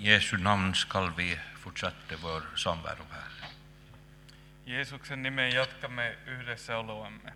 Jesu namn skall vi fortsätta vår samvaro här. Jeesuksen nimeen jatkamme yhdessäoloamme.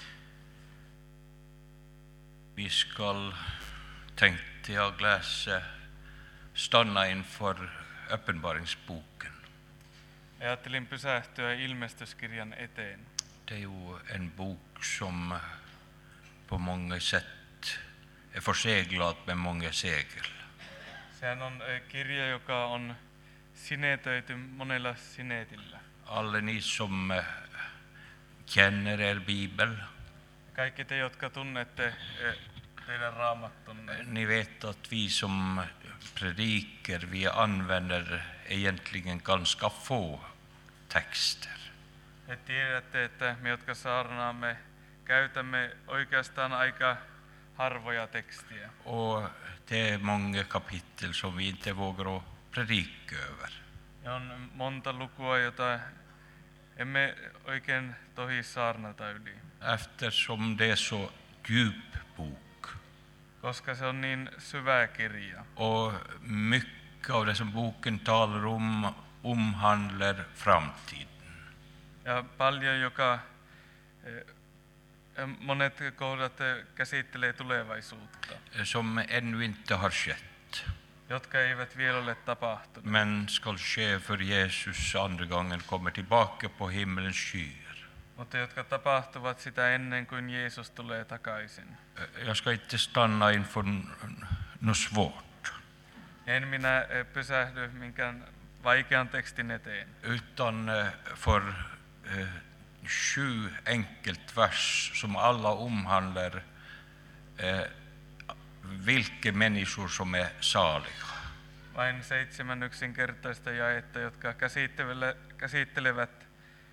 Vi skall, tänkte jag, stanna inför uppenbaringsboken. Ajattelin pysähtyä ilmestyskirjan eteen. Det är ju en bok som på många sätt är förseglad med många segel. Sehän on kirja, joka on sinetöity monella sineetillä. Alla ni som känner er bibel, Kaikki te, jotka tunnette teidän raamattunne. Ni vet att vi som predikar, vi använder egentligen ganska få texter. Te tiedätte, että me, jotka saarnaamme, käytämme oikeastaan aika harvoja tekstiä. Och det är många kapitel som vi inte vågar att predika över. Ja on monta lukua, jota emme oikein tohi saarnata yli. Eftersom det är så djup bok. Koska se on niin syvä kirja. Och mycket av det som boken talar om omhandlar framtiden. Ja paljon, joka monet kohdat käsittelee tulevaisuutta, Som ännu inte har skett. jotka eivät vielä ole tapahtuneet. Men ska ske för Jesus andra gången kommer tillbaka på himmelens skyer. Mutta jotka tapahtuvat sitä ennen kuin Jeesus tulee takaisin. Jag ska inte stanna inför något svårt. En minä pysähdy minkään vaikean tekstin eteen. Utan för 7 enkelt vers som alla omhandlar vilka människor som är saliga. Vain 7 yksinkertaista jaetta, jotka käsittelevät,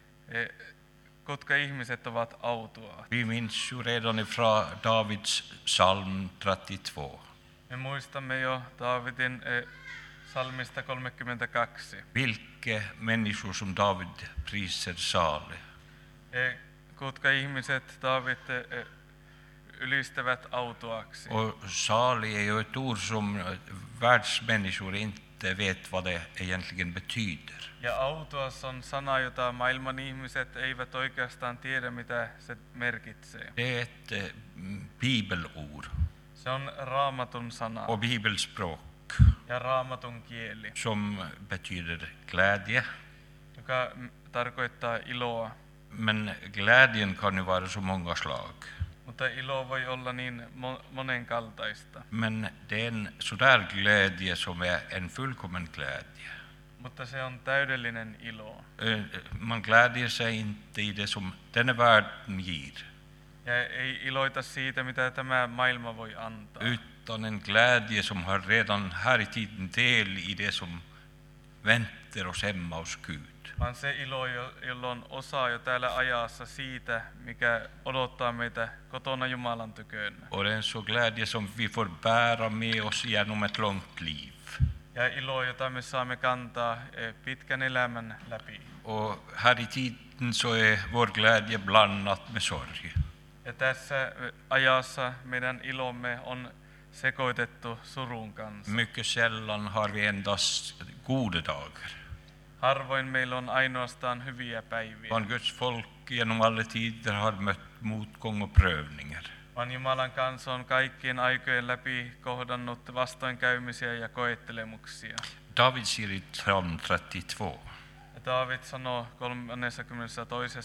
ketkä ihmiset ovat autuaat. Vi minns ju redan ifrån Davids psalm 32. Me muistamme jo Daavidin psalmista 32. Vilka människor som David prisar salig. Ketkä ihmiset Daavid ylistävät autuaksi. Och salig är ju ett ord som världsmänniskor inte vet vad det egentligen betyder. Ja autuas on sana, jota maailman ihmiset eivät oikeastaan tiedä, mitä se merkitsee. Det är ett bibelord Se on raamatun sana och bibelspråk ja raamatun kieli, som betyder glädje. joka tarkoittaa iloa. Men glädjen kan ju vara så många slag. Mutta ilo voi olla niin monenkaltaista. Men det är en sådär glädje som är en fullkommen glädje. Mutta se on täydellinen ilo. Man glädjer sig inte i det som denna världen ger. Ja ei iloita siitä, mitä tämä maailma voi antaa. Utan en glädje som har redan här i tiden del i det som väntar oss hemma hos Gud. Vaan se ilo, jolla on osa jo täällä ajassa siitä, mikä odottaa meitä kotona Jumalan tykönä. Och det är en så glädje som vi får bära med oss genom ett långt liv. Ja ilo, jota me saamme kantaa pitkän elämän läpi. Och här i tiden så är vår glädje blandat med sorg. Ja tässä ajassa meidän ilomme on sekoitettu surun kanssa. Mycket sällan har vi endast goda dagar. Harvoin meillä on ainoastaan hyviä päiviä. Vaan Guds folk genom alla tider har mött motgång och prövningar. Vaan Jumalan kansa on kaikkien aikojen läpi kohdannut vastoinkäymisiä ja koettelemuksia. David säger i psalm 32. Ja Daavid sanoo 32.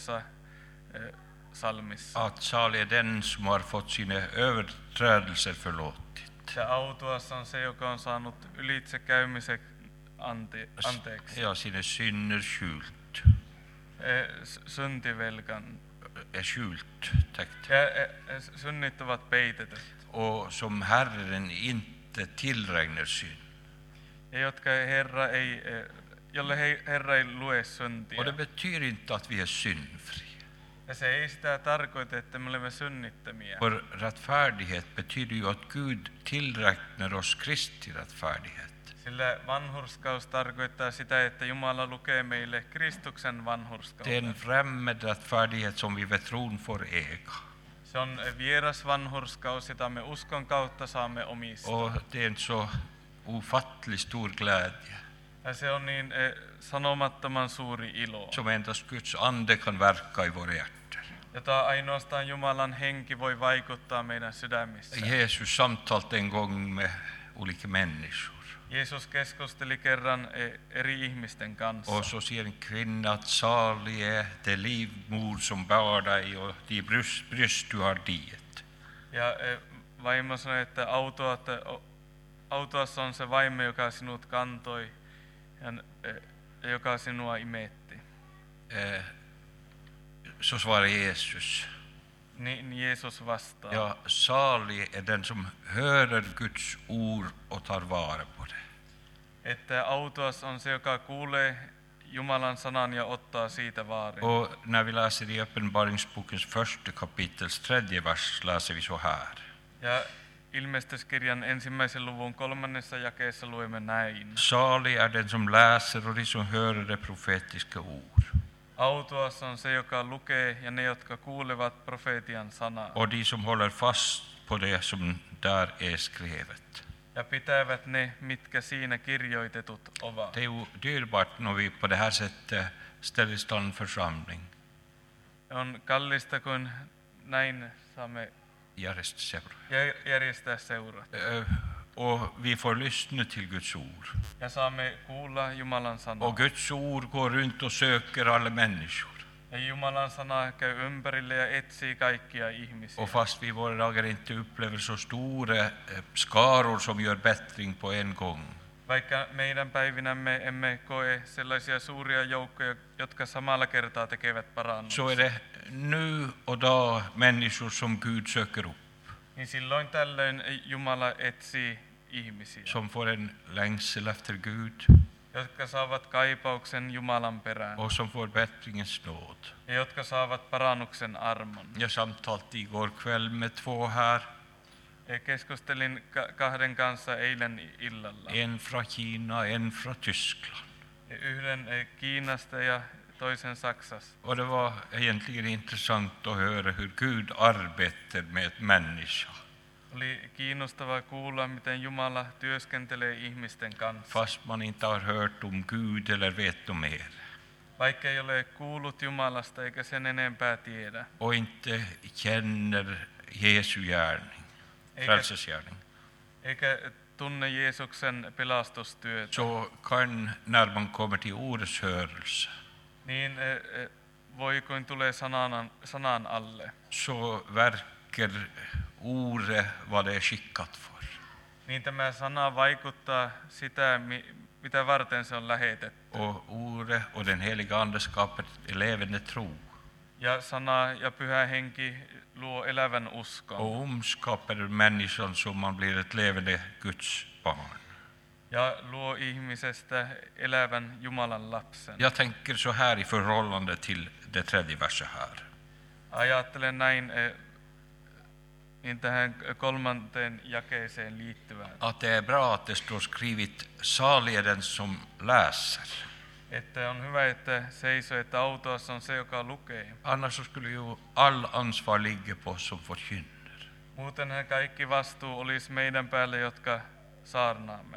Psalmissa. Att salig är den som har fått sina överträdelser förlåtit. Ja autuas on se, joka on saanut ylitse käymisen anteeksi. Ja, sina synder skjult. Syntivelkan. Är skjult, täckt. Ja synnit ovat peitetyt. Och som Herren inte tillräknar synd. Ja jotka jolle Herra ei lue syntiä. Och det betyder inte att vi är syndfria. Ja se ei sitä tarkoita, että me olemme synnittömiä. För rättfärdighet betyder ju att Gud tillräknar oss Kristi rättfärdighet. Sillä vanhurskaus tarkoittaa sitä, että Jumala lukee meille Kristuksen vanhurskauden. Det är en främmande rättfärdighet som vi vid tron får äga. Se on vieras vanhurskaus, jota me uskon kautta saamme omistaa. Och det är en så ofattlig stor glädje Ja se on niin sanomattoman suuri ilo, som endast Guds ande kan verka i våra hjärtan. jota ainoastaan Jumalan henki voi vaikuttaa meidän sydämissä. Jesus samtalte en gång med olika människor. Jeesus keskusteli kerran eri ihmisten kanssa. Och så säger en kvinna att salig är det livmor som bär dig och de bröst du har diet. Ja vaimo sanoi, että autuassa on se vaimo, joka sinut kantoi ja joka sinua imetti. Så svarar Jesus. Niin Jeesus vastaa. Ja, salig är den som hörer Guds ord och tar vara på det. Että autuas on se, joka kuulee Jumalan sanan ja ottaa siitä vaarin. Och när vi läser i Uppenbaringsbokens första kapitels 3 vers läser vi så här. Ja Ilmestyskirjan 1. luvun 3. jakeessa luemme näin. Salig är den som läser och de som hör det profetiska ord. Autuas on se, joka lukee ja ne, jotka kuulevat profeetian sanaa. Och de som håller fast på det som där är skrivet. Ja pitävät ne, mitkä siinä kirjoitetut ovat. Det är ju dyrbart när vi på det här sättet ställer stå en församling. On kallista, kun näin saamme järjestää seurat. Och vi får lyssna till Guds ord. Ja saamme kuulla Jumalan sanaa. Och Guds ord går runt och söker alla människor. Ja Jumalan sana käy ympärille ja etsii kaikkia ihmisiä. Och fast vi i våra dagar inte upplever så stora skaror som gör bättring på en gång. Vaikka meidän päivinämme emme koe sellaisia suuria joukkoja, jotka samalla kertaa tekevät parannuksia. Så är det nu och då människor som Gud söker upp. Niin silloin tällöin Jumala etsii ihmisiä. Som får en längsel efter Gud. Jotka saavat kaipauksen Jumalan perään. Och som får bättringens nåd. Ja jotka saavat parannuksen armon. Jag samtalade igår kväll med 2 här. Keskustelin kahden kanssa eilen illalla. En från Kina, en från Tyskland. Yhden Kiinasta ja toisen Saksasta. Och det var egentligen intressant att höra hur Gud arbetar med ett människa. Oli kiinnostavaa kuulla, miten Jumala työskentelee ihmisten kanssa. Fast man inte har hört om Gud eller vet om mer. Vaikka ei ole kuullut Jumalasta eikä sen enempää tiedä. Och inte känner Jesu gärning, frälsesgärning. Eikä tunne Jeesuksen pelastustyötä. Så kan, när man kommer till ordets hörelse, niin voi kun tulee sanan alle. Så verkar ordet vad det är skickat för. Niin tämä sana vaikuttaa sitä, mitä varten se on lähetetty. Och ordet och den heliga ande skapar levande tro. Ja sana ja pyhä henki luo elävän uskon. Och omskapar människan så man blir ett levande Guds barn. Ja luo ihmisestä elävän Jumalan lapsen. Jag tänker så här i förhållande till det 3 verset här. Ajattelen näin niin tähän 3. jakeeseen liittyvään. Att det är bra att det står skrivet salig är den som läser. Että on hyvä, että seisoo, että autuas on se, joka lukee. Annars så skulle ju all ansvar ligga på oss som förkynner. Muutenhan kaikki vastuu olisi meidän päälle, jotka saarnaamme.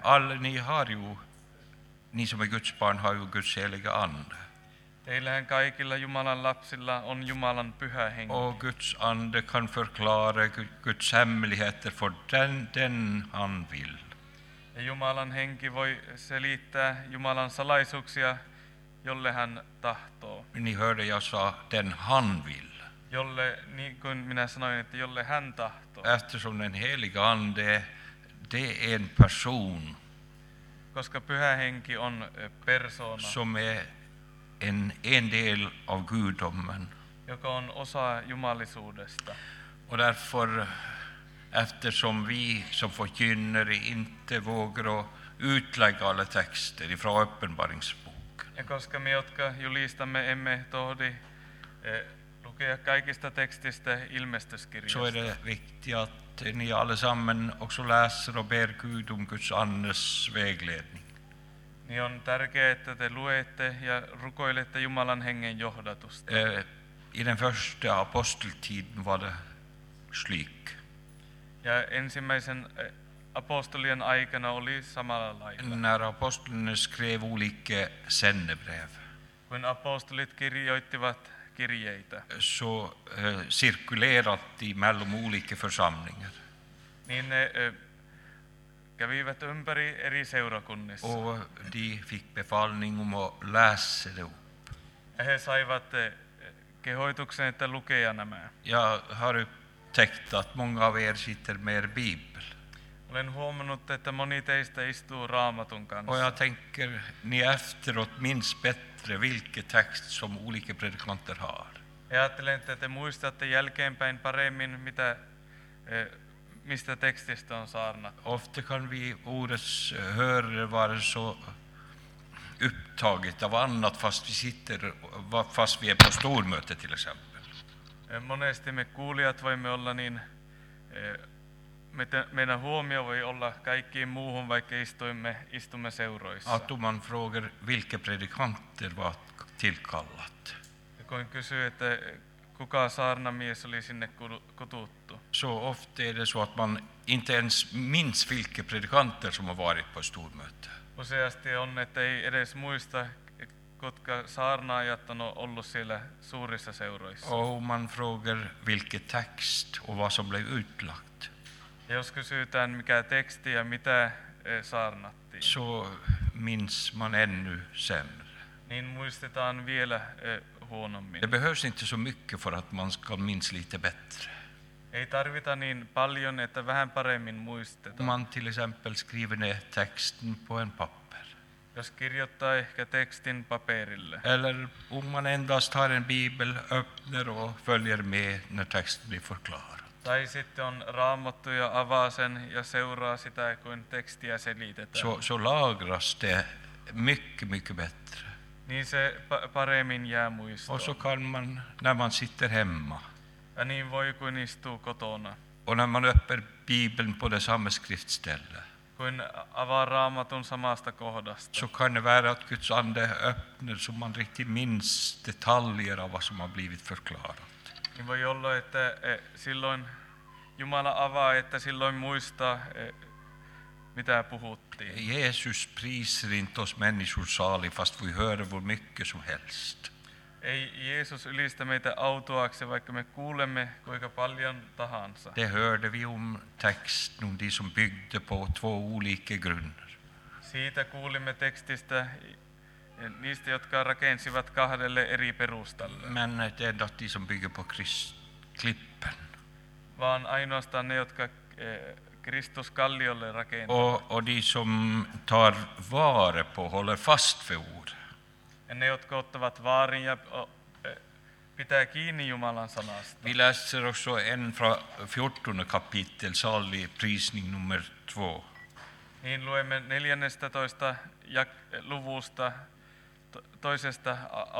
Ni som är Guds barn har ju Guds heliga ande. Teillähän kaikilla Jumalan lapsilla on Jumalan pyhä henki. Och Guds ande kan förklara Guds hemligheter för den han vill. Ja Jumalan henki voi selittää Jumalan salaisuuksia, jolle hän tahtoo. Ni hörde jag sa den han vill. Jolle, niin kuin minä sanoin, että jolle hän tahtoo. Eftersom den heliga ande, det är en person. Koska pyhä henki on persona. Som är en del av gudomen. Joka on osa jumalisuudesta. Och därför, eftersom vi som förkynnare inte vågar att utlägga alla texter ifrån Uppenbaringsboken. Ja koska me, jotka julistamme, emme tohdi lukea kaikista tekstistä ilmestyskirjasta. Så är det viktigt att ni allesammans också läser och ber Gud om Guds andes vägledning. Niin on tärkeää, että te luette ja rukoilette Jumalan hengen johdatusta. I den första aposteltiden var det slik. Ja ensimmäisen apostolien aikana oli samalla lailla. När apostlarna skrev olika sändebrev Kun apostolit kirjoittivat kirjeitä, så cirkulerade de mellan olika församlingar. niin ne kävivät ympäri eri seurakunnissa. Och de fick befallning om att läsa det upp. Ja he saivat kehoituksen, että lukea nämä. Jag har upptäckt att många av er sitter med er bibel. Olen huomannut, että moni teistä istuu Raamatun kanssa. Och jag tänker, ni efteråt minns bättre vilken text som olika predikanter har. Ajattelen, että te muistatte jälkeenpäin paremmin, mistä tekstistä on saarnattu. Ofta kan vi ordets hörare vara så upptaget av annat fast vi är på stormöte till exempel. Monesti me kuulijat voimme olla niin, meidän huomio voi olla kaikkiin muuhun, vaikka istumme seuroissa. Att om man frågar vilka predikanter var tillkallat, Ja kun kysyy, että kuka saarnamies oli sinne kututtu, så ofta är det så att man inte ens minns vilka predikanter som har varit på stormöte. useasti on, että ei edes muista, kutka saarnaajat on ollut siellä suurissa seuroissa. Och om man frågar vilken text och vad som blev utlagt, Ja jos kysytään, mikä teksti ja mitä saarnattiin, så minns man ännu sämre. niin muistetaan vielä huonommin. Det behövs inte så mycket för att man ska minnas lite bättre. Ei tarvita niin paljon, että vähän paremmin Om muistetaan. man till exempel skriver ner texten på en papper, Jos kirjoittaa ehkä tekstin paperille, eller om man endast har en bibel, öppnar och följer med när texten blir förklarad, tai sitten on Raamattu ja avaa sen ja seuraa sitä, kun tekstiä selitetään, så lagras det mycket bättre. niin se paremmin jää Och muistoon. så kan man, när man sitter hemma Ja niin voi, kun istuu kotona. och när man öppnar bibeln på det samma skriftställe, Kun avaa Raamatun samasta kohdasta, så kan det vara att Guds ande öppnar så man riktigt minns detaljer av vad som har blivit förklarat. niin voi olla, että silloin Jumala avaa, että silloin muistaa, mitä puhuttiin. Jesus prisar inte oss människor salig fast vi hör hur mycket som helst. Ei Jeesus ylistä meitä autuaaksi, vaikka me kuulemme kuinka paljon tahansa. Det hörde vi om texten om de som byggde på två olika grunder. Siitä kuulimme tekstistä niistä, jotka rakensivat kahdelle eri perustalle, Men det är endast de som bygger på klippen. vaan ainoastaan ne, jotka Kristus kalliolle rakentavat. Och de som tar vara på, håller fast vid ord. Ja ne, jotka ottavat vaarin ja pitää kiinni Jumalan sanasta. Vi läser också en från 14 kapitel, salig prisning nummer 2. Niin luemme 14. luvusta toisesta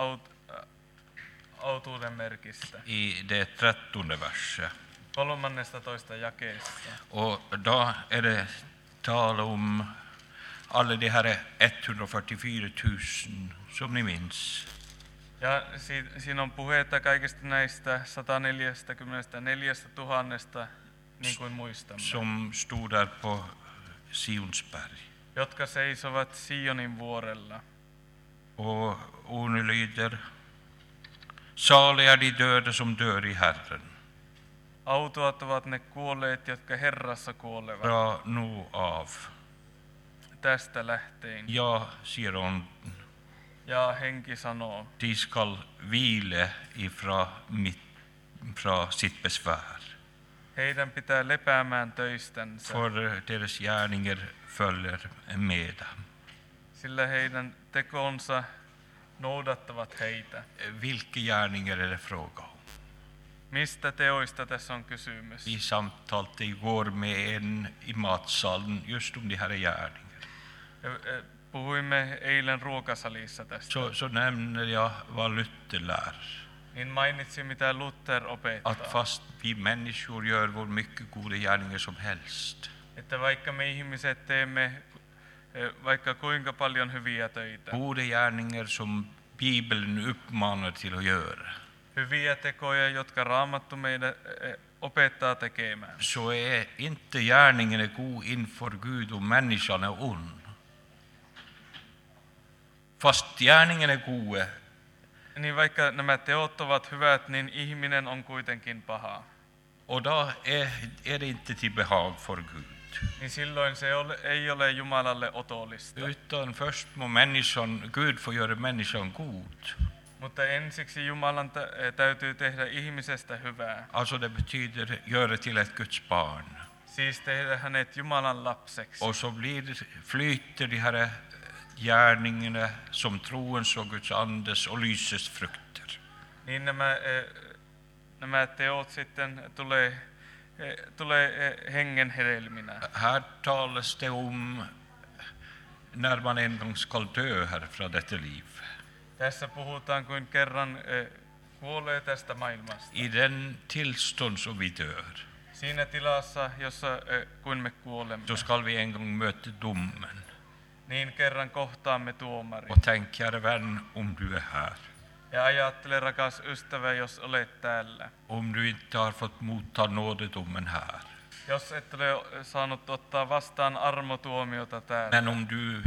autuuden merkistä, I det 13 verset. 13. jakeesta. Och då är det tal om alla de här 144 000 som ni minns. Ja siinä on puhetta kaikista näistä 144 000, niin kuin muistamme, Som stod där på Sionsberg. jotka seisovat Sionin vuorella. Och orden lyder: Saliga är de döda som dör i Herren. Autuat ovat ne kuolleet, jotka Herrassa kuolevat. Fra nu av. Tästä lähteen. Ja, säger hon, Ja henki sanoo, de skall vila ifrån sitt besvär. heidän pitää lepäämään töistänsä, För deras gärningar följer med dem. sillä heidän tekonsa noudattavat heitä. Vilka gärningar är det fråga om? Mistä teoista tässä on kysymys? Vi samtalade igår med en i matsalen just om de här gärningarna. Puhuimme eilen ruokasalissa tästä. Så nämner jag vad Luther lär. Niin mainitsin, mitä Luther opettaa. Att fast vi människor gör vår mycket goda gärningar som helst, Että vaikka me ihmiset teemme vaikka kuinka paljon hyviä töitä, goda gärningar som Bibeln uppmanar till att göra, hyviä tekoja, jotka Raamattu opettaa tekemään. så är inte gärningen god inför Gud om människan är ond. Fast gärningen är god, Niin vaikka nämä teot ovat hyvät, niin ihminen on kuitenkin paha. och då är det inte till behag för Gud. Niin silloin se ei ole Jumalalle otollista. Utan först må Gud får göra människan god. Mutta ensiksi Jumalan täytyy tehdä ihmisestä hyvää. Alltså det betyder göra till ett Guds barn. Siis tehdä hänet Jumalan lapseksi. Och så flyter de här gärningarna som troens och Guds andes och lysets frukter. Niin nämä teot sitten tulee hengen hedelminä. Här talas det om när man en gång ska dö här från detta liv. Tässä puhutaan kuin kerran kuolee tästä maailmasta. I den tillstånd som vi dör, Siinä tilassa, jossa kun me kuolemme, då ska vi en gång möta domen. niin kerran kohtaamme tuomarin. Och tänk, kära vän, om du är här. Ja ajattele, rakas ystävä, jos olet täällä. Om du inte har fått motta nådedomen här. Jos et ole saanut ottaa vastaan armotuomiota täällä. Men om du,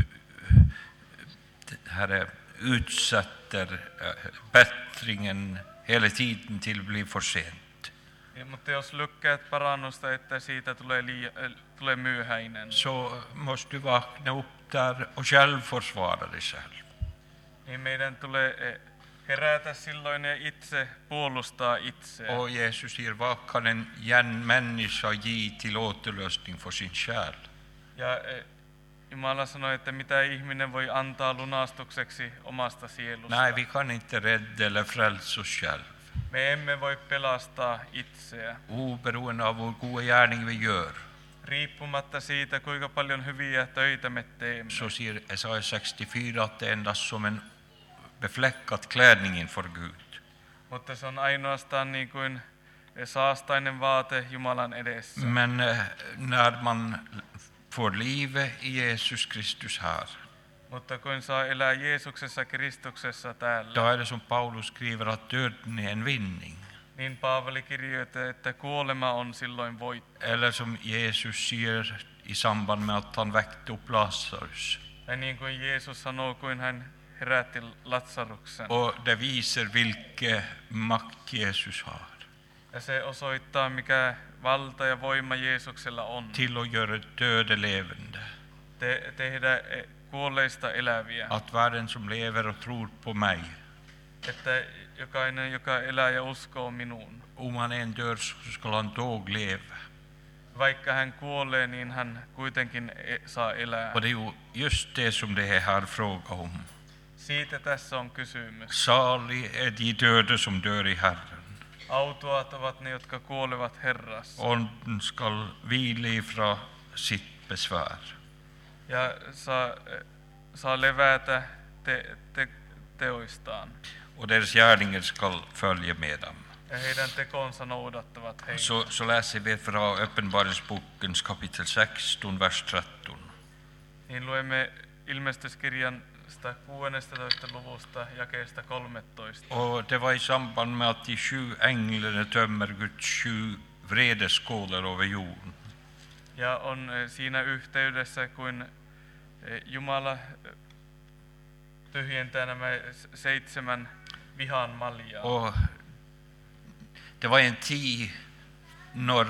Herre, utsätter bättringen hela tiden till bli för sent. Mutta jos lykkäät parannusta, että siitä tulee myöhäinen. Så måste du vakna upp där och själv försvara dig själv. Niin meidän tulee herätä silloin ja itse puolustaa itseään. Och Jesus säger, vad kan en människa ge till återlösning för sin själ? Ja Jumala sanoi, että mitä ihminen voi antaa lunastukseksi omasta sielustaan. Nej, vi kan inte rädda eller frälsa oss själv. Me emme voi pelastaa itseä. Oberoende av vår goda gärning vi gör. Riippumatta siitä, kuinka paljon hyviä töitä me teemme. Så säger Jesaja 64 att det är endast som en befläckad klädning inför Gud. Mutta se on ainoastaan niin kuin saastainen vaate Jumalan edessä. Men när man får livet i Jesus Kristus här, Mutta kun saa elää Jeesuksessa Kristuksessa täällä, då är det som Paulus skriver att döden är en vinning. niin Paavali kirjoittaa, että kuolema on silloin voitto. Eller som Jesus säger i samband med att han väckte upp Lazarus. Ja niin kuin Jeesus sanoo, kun hän herätti Latsaruksen. Och det visar vilken makt Jesus har. Ja se osoittaa, mikä valta ja voima Jeesuksella on. Till att göra döda levande. Tehdä kuolleista eläviä. Att världen som lever och tror på mig. Että jokainen, joka elää ja uskoo minuun. Om han än dör så ska han då leva. Vaikka hän kuolee, niin hän kuitenkin saa elää. Och det är ju just det som det är här fråga om. Siitä tässä on kysymys. Salig är de döda som dör i Herren. Autuaat ovat ne, jotka kuolevat Herrassa. Ånden skall vila ifrån sitt besvär. Ja saa levätä teoistaan. Och deras gärningar skall följa med dem. Ja heidän tekonsa noudattavat heitä. Så läser vi från Uppenbarelsebokens kapitel 16, vers 13. Niin luemme Ilmestyskirjan 16. luvusta jakeesta 13. Och det var i samband med att de 7 änglarna tömmer Guds 7 vredeskålar över jorden. Ja on siinä yhteydessä, kun Jumala tyhjentää nämä 7 vihan maljaa. Och det var en tid när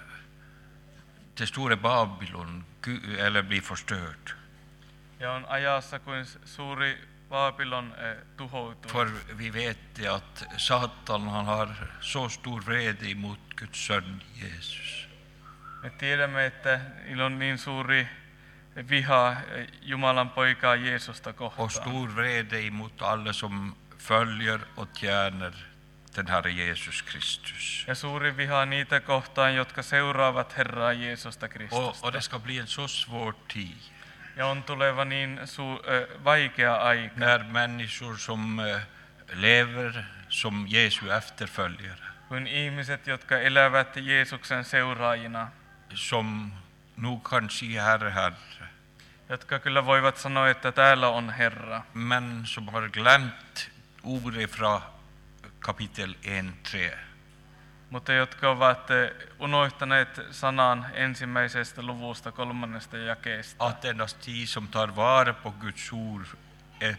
det stora Babylon blir förstört. Ja on ajassa, kun suuri Babylon tuhoutuu. För vi vet att Satan han har så stor vrede emot Guds son Jesus. Me tiedämme, että niillä on niin suuri viha Jumalan poikaa Jeesusta kohtaan. Och stor vrede emot alla som följer och tjänar den Herre Jesus Kristus. Ja suuri viha niitä kohtaan, jotka seuraavat Herraa Jeesusta Kristusta. Och det ska bli en så svår tid. Ja on tuleva niin vaikea aika. När människor som lever som Jesu efterföljare. Kun ihmiset, jotka elävät Jeesuksen seuraajina. Som nog kan säga Herre, Herre. Jotka kyllä voivat sanoa, että täällä on Herra. Men som har glömt ordet från kapitel 1:3. mutta jotka ovat unohtaneet sanan ensimmäisestä luvusta 3. jakeesta. Att endast de som tar vara på Guds ord är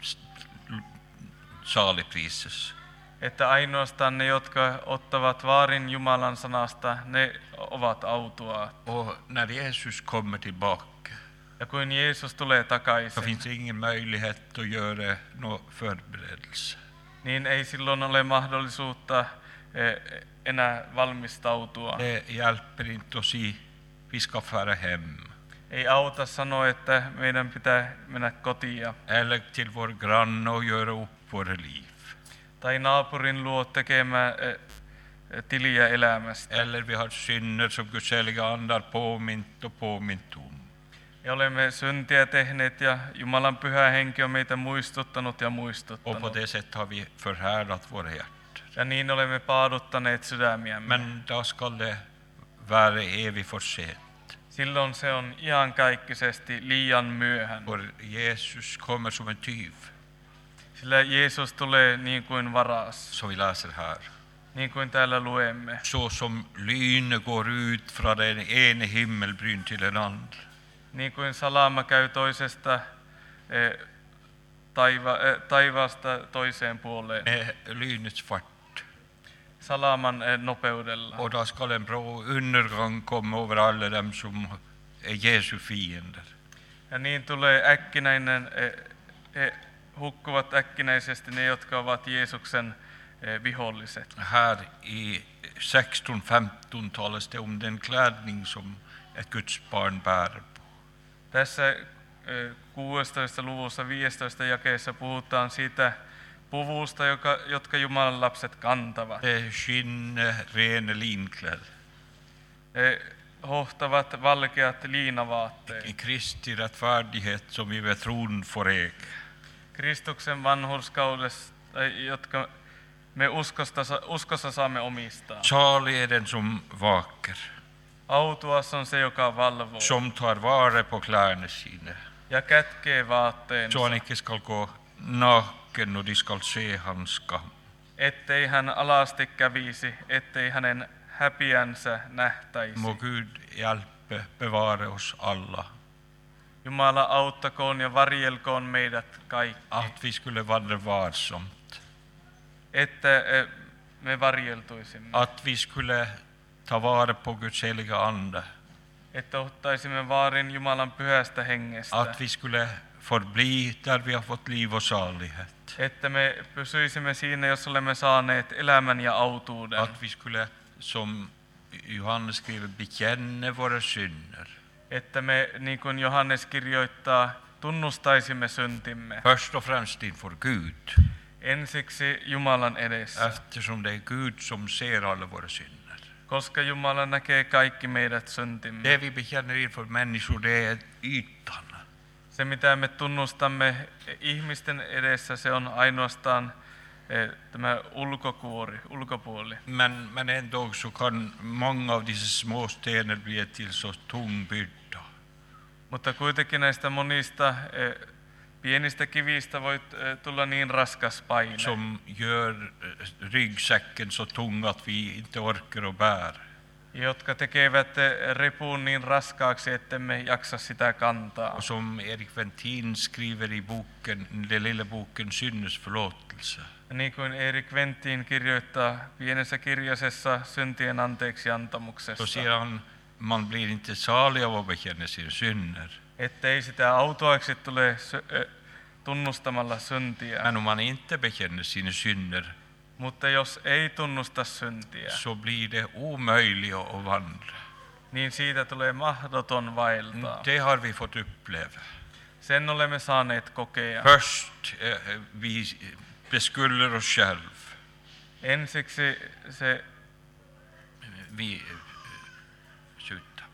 saligprises. Että ainoastaan ne, jotka ottavat vaarin Jumalan sanasta, ne ovat autuaat. Och när Jesus kommer tillbaka Ja kun Jeesus tulee så takaisin, finns det ingen möjlighet att göra någon förberedelse. niin ei silloin ole mahdollisuutta enää valmistautua. Det hjälper inte att säga vi ska fara hem. Ei auta sanoa, että meidän pitää mennä kotiin. Eller till vår granne och göra upp våra liv. Tai naapurin luo tekemään tiliä elämästä. Eller vi har synder som Guds heliga ande har påmint om. Ja olemme syntiä tehneet ja Jumalan pyhä henki on meitä muistuttanut ja Och på muistuttanut. det sättet har vi förhärdat våra hjärtan. Ja niin olemme paaduttaneet sydämiämme. Men då ska det vara evigt för sent. Silloin se on iankaikkisesti liian myöhään. För Jesus kommer som en tyv, Sillä Jeesus tulee niin kuin varas, som vi läser här. niin kuin täällä luemme. Så som lyne går ut från den ene himmelbryn till den andra. Niin kuin salama käy toisesta taivaasta toiseen puoleen. Med lynets fart. Salaman nopeudella. Och då ska en bra undergång komma över alla dem som är Jesu fiender. Ja niin tulee äkkinäinen, he hukkuvat äkkinäisesti ne, jotka ovat Jeesuksen viholliset. Här i 16-15 talas det om den klädning som ett Guds barn bär på. Tässä 16. luvussa 15. jakeessa puhutaan siitä puvusta, jotka Jumalan lapset kantavat. Det skinner rena linkläder. He hohtavat valkeat liinavaatteet. Kristi rättfärdighet som vi vid tron får äga. Kristuksen vanhurskaudesta, jotka me uskossa saamme omistaa. Salig är den som vaker, Autuas on se, joka valvoo som tar vara på kläderna sina, ja kätkee vaatteensa, så han inte ska gå naken och de ska se hans skam. ettei hän alasti kävisi, ettei hänen häpiänsä nähtäisi. Må Gud hjälpa, bevara oss alla, Jumala auttakoon ja varjelkoon meidät kaikki, att vi skulle vandra varsamt, että me varjeltuisimme, att vi skulle ta vara på Guds heliga ande, että ottaisimme vaarin Jumalan pyhästä hengestä, att vi skulle förbli där vi har fått liv och salighet, että me pysyisimme siinä, jos olemme saaneet elämän ja autuuden, att vi skulle, som Johannes skriver, bekänna våra synder. että me, niin kuin Johannes kirjoittaa, tunnustaisimme syntimme Först och främst inför Gud, ensiksi Jumalan edessä, eftersom det är Gud som ser alla våra synder. koska Jumala näkee kaikki meidät syntimme. Det vi bekänner inför människor, det är ytan. Se, mitä me tunnustamme ihmisten edessä, se on ainoastaan tämä ulkopuoli. Men ändå så kan många av dessa små stenar bli till så tung byrda. Mutta kuitenkin näistä monista pienistä kivistä voi tulla niin raskas paine, Som gör ryggsäcken så tung att vi inte orkar att bära. jotka tekevät repuun niin raskaaksi, ettemme jaksa sitä kantaa. Och som Erik Ventin skriver i boken, den lilla boken Syndens förlåtelse. Niin kuin Erik Ventin kirjoittaa pienessä kirjasessa syntien anteeksiantamuksessa, Så säger han, man blir inte salig av att bekänna sina synder. ettei sitä autuaiksi tule tunnustamalla syntiä. Men om man inte bekänner sina synder Mutta jos ei tunnusta syntiä, så blir det omöjligt att vandra. niin siitä tulee mahdoton vaeltaa. Det har vi fått uppleva. Sen olemme saaneet kokea. Först vi beskullar oss själv. Ensiksi se Vi skyller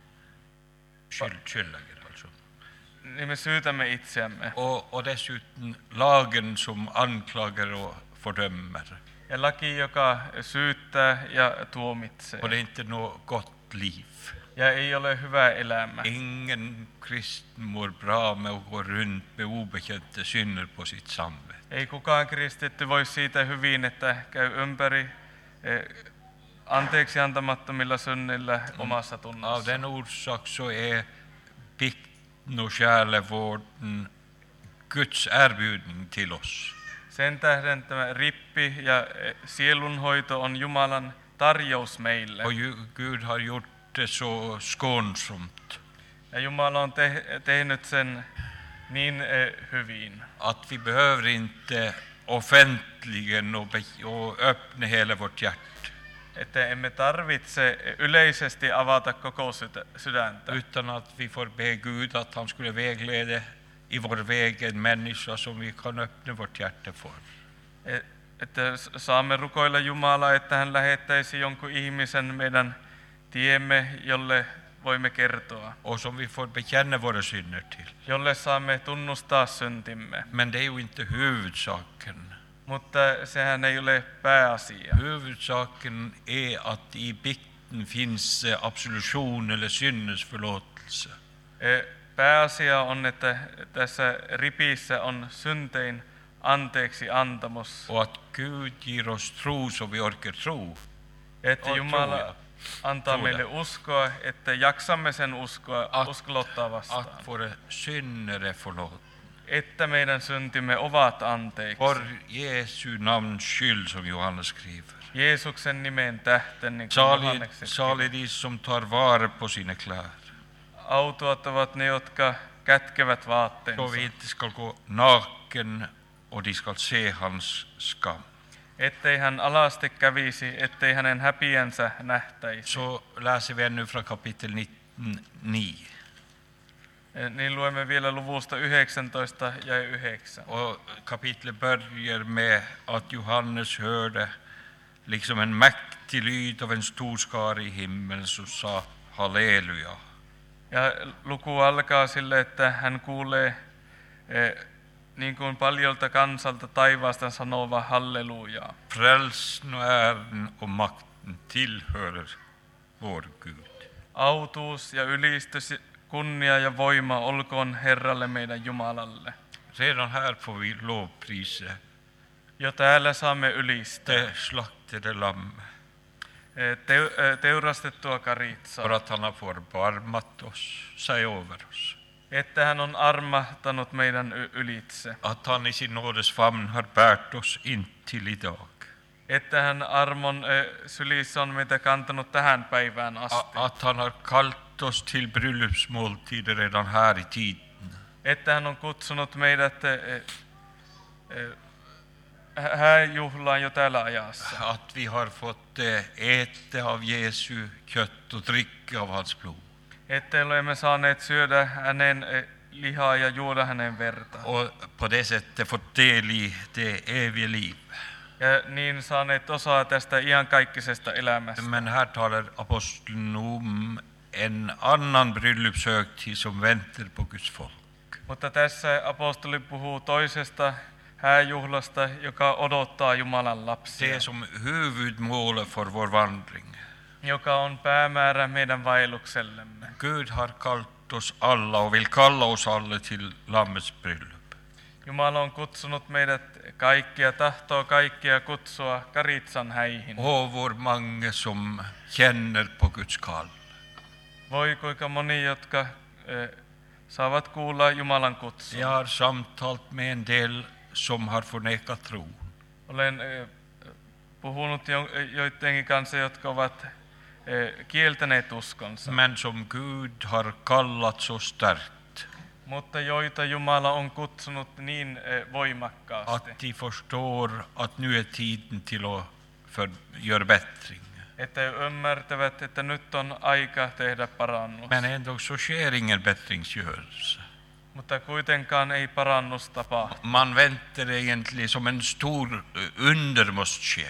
alltså. niin me syytämme itseämme. Och dessutom lagen som anklagar och fördömer. Ja laki, joka syyttää ja tuomitsee. Och det är inte något gott liv. Ja ei ole hyvä elämä. Ingen kristen mår bra med att gå runt med obekända synder på sitt samvete. Ei kukaan kristitty voi siitä hyvin, että käy ympäri anteeksi antamattomilla synnillä omassa Av tunnossa. den orsak så är bikten och själavården Guds erbjudning till oss. Sen tähden tämä rippi ja sielunhoito on Jumalan tarjous meille. Och Gud har gjort det så skånsomt Ja Jumala on tehnyt sen niin hyvin, att vi behöver inte offentligen och öppna hela vårt hjärta, että emme tarvitse yleisesti avata koko sydäntä, utan att vi får be Gud att han skulle vägleda i vår väg en människa som vi kan öppna vårt hjärta för. Että saamme rukoilla Jumalaa, että hän lähettäisi jonkun ihmisen meidän tiemme, jolle voimme kertoa, Och som vi får bekänna våra synder till. jolle saamme tunnustaa syntimme. Men det är ju inte huvudsaken. Mutta sehän ei ole pääasia. Huvudsaken är att i bikten finns absolution eller syndens Pääasia on, että tässä ripissä on syntein anteeksi antamus. och att Gud ger oss tro så vi orkar tro. Että Jumala antaa Tror meille det. uskoa, että jaksamme sen uskolottaa vastaan. Att våra synder är förlåtna. Että meidän syntimme ovat anteeksi. För Jesu namns skull, som Johannes skriver. Jeesuksen nimen tähten, niin kuin Johannekset Salig de som tar vara på sina kläder, autuat ovat ne, jotka kätkevät så vaatteensa, vi inte ska gå naken och de ska se hans skam. ettei hän alasti kävisi, ettei hänen häpiänsä nähtäisi. Så läser vi ännu från kapitel 9. Niin luemme vielä luvusta 19 ja 9. Och kapitlet börjar med att Johannes hörde liksom en mäktig lyd av en stor skara i himmelen som sa halleluja. Ja luku alkaa sille, että hän kuulee niin kuin paljolta kansalta taivaasta sanova hallelujaa. Frälsningen och äran och makten tillhör vår Gud. Autuus ja ylistys, kunnia ja voima olkoon Herralle meidän Jumalalle. Redan här får vi lovprisa Jo täällä saamme ylistää det slaktade lammet teurastettua karitsaa, för att han har förbarmat oss, sig över oss. että hän on armahtanut meidän ylitse, Att han i sin nådes famn har bärt oss in till idag. että hän armon sylissä on meitä kantanut tähän päivään asti, Att han har kallat oss till bröllopsmåltider redan här i tiden. että hän on kutsunut meidät hääjuhlaan jo täällä ajassa, Att vi har fått äta av Jesu kött och dricka av hans blod. että olemme saaneet syödä hänen lihaa ja juoda hänen verta, Och på det sättet fått del i det eviga liv. ja niin saaneet osaa tästä iankaikkisesta elämästä. Men här talar aposteln om en annan bröllopshögtid som väntar på Guds folk. Mutta tässä apostoli puhuu toisesta hääjuhlasta, joka odottaa Jumalan lapsia, Det är som huvudmålet för vår vandring. joka on päämäärä meidän vaelluksellemme. Gud har kallat oss alla och vill kalla oss alla till Lammets bröllop. Jumala on kutsunut meidät kaikkia, tahtoo kaikkia kutsua Karitsan häihin. Och många som känner på Guds kall. Voi kuinka moni, jotka saavat kuulla Jumalan kutsun. Jag har samtalat med en del som har förnekat tro. Olen puhunut joidenkin kanssa, jotka ovat kieltäneet uskonsa, Men som Gud har kallat så starkt mutta joita Jumala on kutsunut niin voimakkaasti, att de förstår att nu är tiden till att göra bättring. että ymmärtävät, että nyt on aika tehdä parannus. Men ändå så sker ingen bättringsgörelse. Mutta kuitenkaan ei parannus tapahdu. Man väntar egentligen som en stor under måste ske.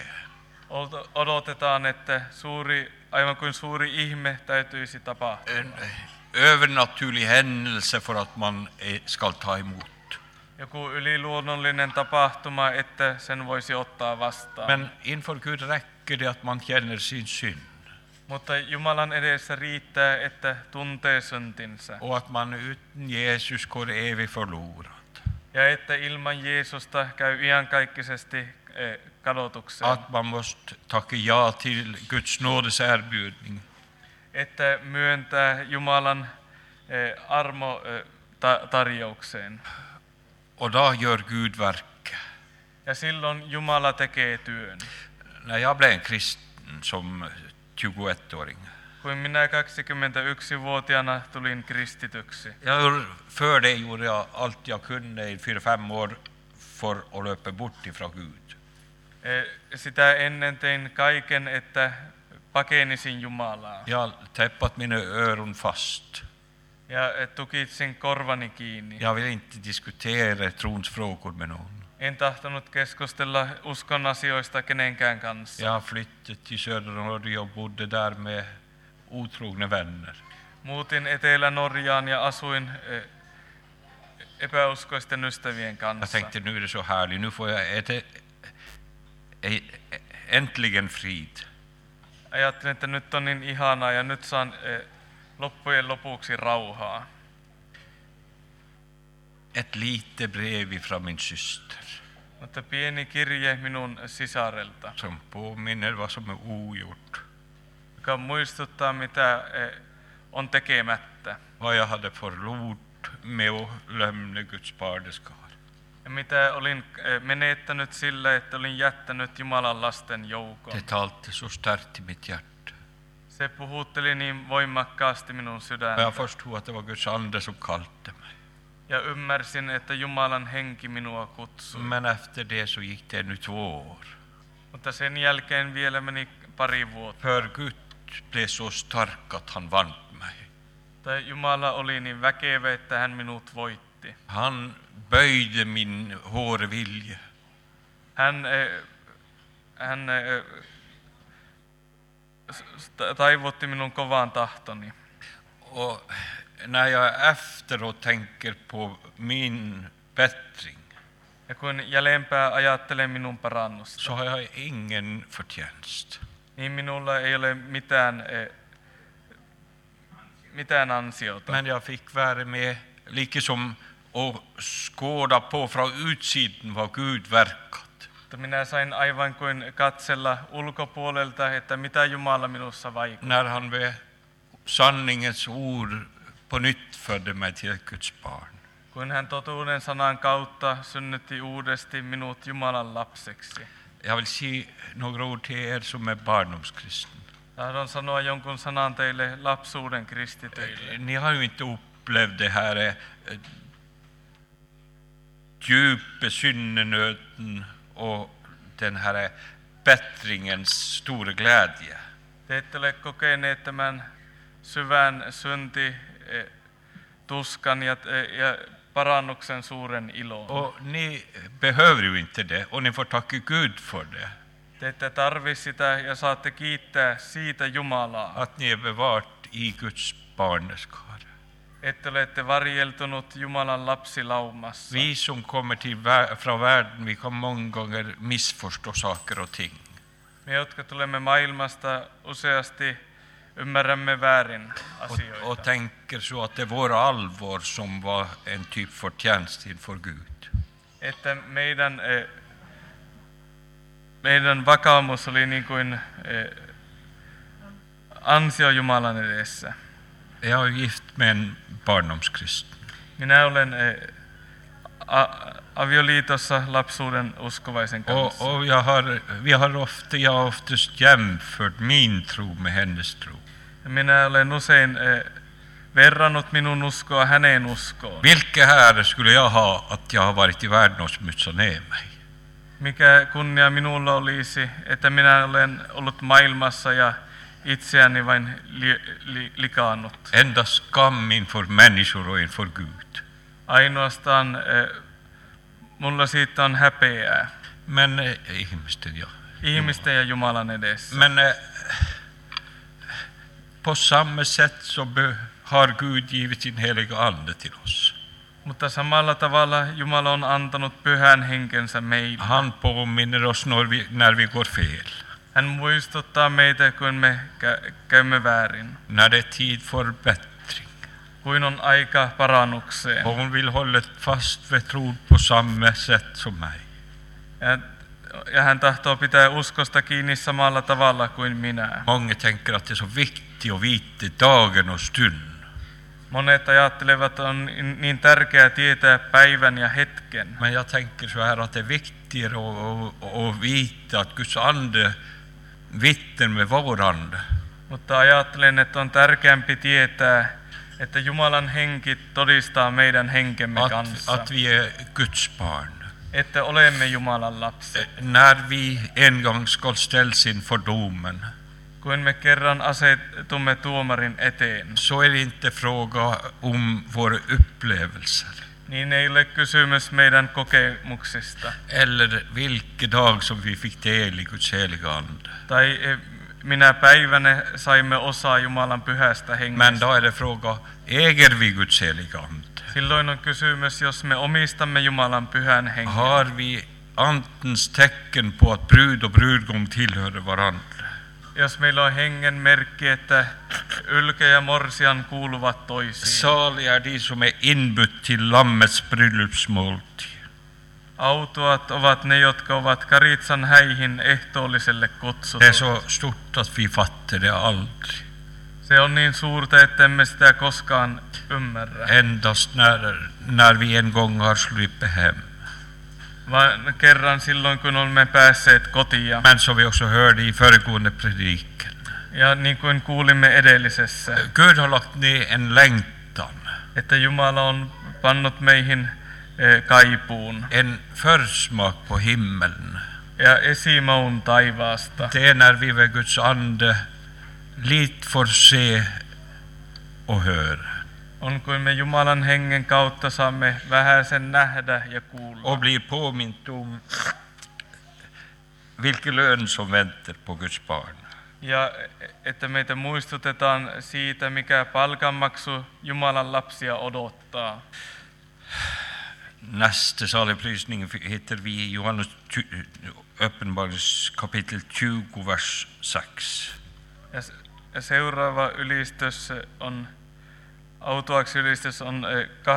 Odotetaan, että aivan kuin suuri ihme täytyisi tapahtua. En övernaturlig händelse för att man ska ta emot. Joku yliluonnollinen tapahtuma, että sen voisi ottaa vastaan. Men inför Gud räcker det att man känner sin synd. Mutta Jumalan edessä riittää, että tuntee syntinsä. Och att man utan Jesus går evigt förlorad. Ja että ilman Jeesusta käy iankaikkisesti kadotukseen. Att man måste tacka ja till Guds nådes erbjudning. Että myöntää Jumalan armotarjoukseen. Och då gör Gud verket. Ja silloin Jumala tekee työn. När jag blev en kristen som 21-åring. Kun minä 21-vuotiaana tulin kristityksi. För det gjorde jag allt jag kunde i 4-5 år för att löpa bort ifrån Gud. Sitä ennen tein kaiken, että pakenisin Jumalaa. Jag täppat mina öron fast. Ja tukitsin korvani kiinni. Jag vill inte diskutera tronsfrågor med någon. En tahtonut keskustella uskon asioista kenenkään kanssa. Jag flyttade till södra Norge och bodde där med otrogna vänner. Muutin Etelä-Norjaan ja asuin epäuskoisten ystävien kanssa. Jag tänkte nu är det så härligt, nu får jag äntligen frid. Ajattelin, että nyt on niin ihanaa ja nyt saan loppujen lopuksi rauhaa. Ett litet brev från min syster. Mutta pieni kirje minun sisarelta. Som påminner vad som är ogjort. Joka muistuttaa mitä on tekemättä. Vad jag hade förlorat med att lämna Guds barneskap. Ja mitä olin menettänyt sillä, että olin jättänyt Jumalan lasten joukon. Det talte så starkt i mitt hjärta. Se puhutteli niin voimakkaasti minun sydäntä. Jag förstod att det var Guds ande som kallade mig. Ja ymmärsin, että Jumalan henki minua kutsui. Men efter det så gick det nu 2 år. Mutta sen jälkeen vielä meni pari vuotta. För Gud blev så stark att han vann mig. Jumala oli niin väkevä, että hän minut voitti. Han böjde min hårda vilja. Hän taivutti minun kovaan tahtoni. Och när jag efteråt tänker på min bättring Ja kun jäljempää ajattelen minun parannusta, så har jag ingen förtjänst. Niin minulla ei ole mitään ansiota. Men jag fick vara med liksom och skåda på från utsidan vad Gud verkat. Minä sain aivan kuin katsella ulkopuolelta, että mitä Jumala minussa vaikuttaa. När han med sanningens ord på nytt födde mig till ett Guds barn. Kun hän totuuden sanan kautta synnytti uudesti minut Jumalan lapseksi. Jag vill säga några ord till er som är barndomskristen. Tahdon sanoa jonkun sanan teille lapsuuden kristityille. Ni har ju inte upplevt det här djupa syndenöden och den här bättringens stora glädje. Te ette ole kokeneet tämän syvän tuskan ja parannuksen suuren ilon. Och ni behöver ju inte det, och ni får tacka Gud för det. Te ette tarvi sitä ja saatte kiittää siitä Jumalaa. Att ni är bevart i Guds barneskap. Että olette varjeltunut Jumalan lapsilaumassa. Vi som kommer från världen, vi kan många gånger missförstå saker och ting. Me, jotka tulemme maailmasta, useasti ymmärrämme väärin asioita. Och tänker så att det är vår allvar som var en typ förtjänst inför Gud. Että meidän vakaumus oli niin kuin ansio Jumalan edessä. Jag är gift med en barndomskristen. Minä olen avioliitossa lapsuuden uskovaisen kanssa. Och jag har oftast jämfört min tro med hennes tro. Minä olen usein verrannut minun uskoa hänen uskoon. Vilka här skulle jag ha att jag har varit i världen och smutsat ner mig? Mikä kunnia minulla olisi, että minä olen ollut maailmassa ja itseäni vain likaannut. Endast skam inför människor och inför Gud. Ainoastaan mulla siitä on häpeää. Men ihmisten ja Jumalan edessä. Men på samma sätt så har Gud givit sin heliga ande till oss. Mutta samalla tavalla Jumala on antanut pyhän henkensä meille. Han påminner oss när vi går fel. Hän muistuttaa meitä, kun me käymme väärin. När det är tid för bättring. Kuin on aika parannukseen. Och hon vill hålla fast vid tron på samma sätt som mig. Ja ja hän tahtoo pitää uskosta kiinni samalla tavalla kuin minä. Många tänker att det är så viktigt att veta dagen och stund. Monet ajattelevat, on niin tärkeää tietää päivän ja hetken. Men jag tänker så här att det är viktigare att veta att Guds ande vittnar med vår ande. Mutta ajattelen, että on tärkeämpi tietää, että Jumalan henki todistaa meidän henkemme kanssa. Att vi är Guds barn. Että olemme Jumalan lapset. När vi en gång ska ställas inför domen, Kun me kerran asetumme tuomarin eteen, så är det inte fråga om våra upplevelser niin ei ole kysymys meidän kokemuksista. eller vilken dag som vi fick del i Guds heliga ande. Tai minä päivänä saimme osaa Jumalan pyhästä Men hengestä. då är det fråga, äger vi Guds heliga ande? Silloin on kysymys, jos me omistamme Jumalan pyhän hengen. Har vi andens tecken på att brud och brudgom tillhör varandra? Jos meillä on hengen merkki, että ylkä ja morsian kuuluvat toisiin. Saliga är de som är inbjudna till Lammets bröllopsmåltid. Autuat ovat ne, jotka ovat Karitsan häihin ehtoolliselle Det är kutsutut. så stort att vi fattar det aldrig. Se on niin suurta, että emme sitä koskaan ymmärrä. Endast när vi en gång har sluppit hem. Vaan kerran silloin, kun olemme päässeet kotiin. Men som vi också hörde i föregående prediken. Ja niin kuin kuulimme edellisessä, Gud har lagt ner en längtan, että Jumala on pannut meihin kaipuun en försmak på himmelen. ja esimaun taivaasta. Det är när vi med Guds ande lite får se och höra. On kuin me Jumalan hengen kautta saamme vähäsen nähdä ja kuulla. Och blir påmint om vilken lön som väntar på Guds barn. Ja että meitä muistutetaan siitä, mikä palkanmaksu Jumalan lapsia odottaa. Nästa saligprisning hittar vi i Johannes uppenbarelse kapitel 20, vers 6. Ja seuraava ylistys on, autuaksi ylistys on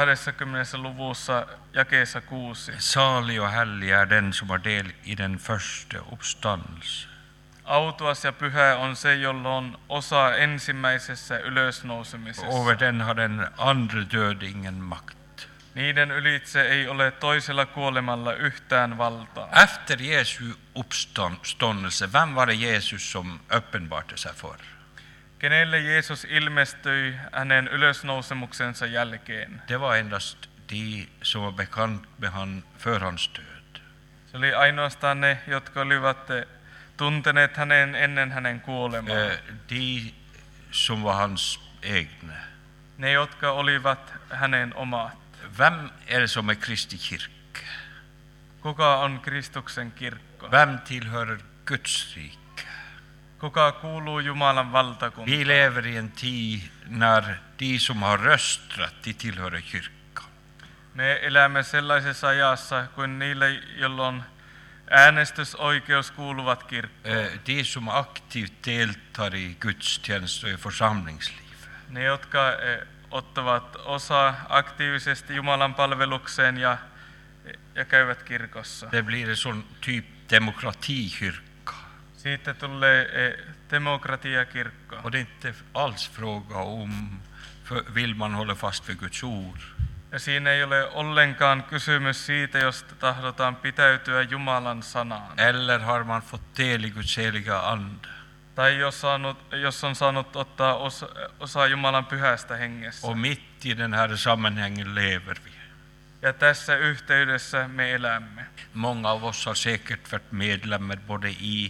20. luvussa jakeessa 6. Salig och härlig är den som har del i den första uppståndelsen. Autuas ja pyhä on se, jolla on osa ensimmäisessä ylösnousemisessa. Över den har den andra död ingen makt. Niiden ylitse ei ole toisella kuolemalla yhtään valtaa. Efter Jesu uppståndelse, vem var det Jesus som uppenbarade sig för? Kenelle Jeesus ilmestyi hänen ylösnousemuksensa jälkeen? Det var endast de som var bekant med för hans död. Se oli ainoastaan ne, jotka olivat tunteneet hänen ennen hänen kuolemaa. De som var hans egna. Ne, jotka olivat hänen omat. Vem är det som är Kristi kyrka? Kuka on Kristuksen kirkko? Vem tillhör Guds rike? Kuka kuuluu Jumalan valtakuntaan? Vi lever i en tid när de som har rösträtt, de tillhör kyrkan. Me elämme sellaisessa ajassa, kuin niille, joilla on äänestysoikeus, kuuluvat kirkkoon. De som aktivt deltar i gudstjänst och i församlingsliv. Ne, jotka ottavat osaa aktiivisesti Jumalan palvelukseen ja käyvät kirkossa. Det blir en sån typ demokratikyrka. Siitä tulee demokratiakirkko. Och det är inte alls fråga om vill man hålla fast vid Guds ord. Ja siinä ei ole ollenkaan kysymys siitä, jos tahdotaan pitäytyä Jumalan sanaan. Eller har man fått del i Guds heliga ande. Tai jos on saanut ottaa osaa Jumalan pyhästä hengestä. Och mitt i den här sammanhangen lever vi. Ja tässä yhteydessä me elämme. Många av oss har säkert varit medlemmar både i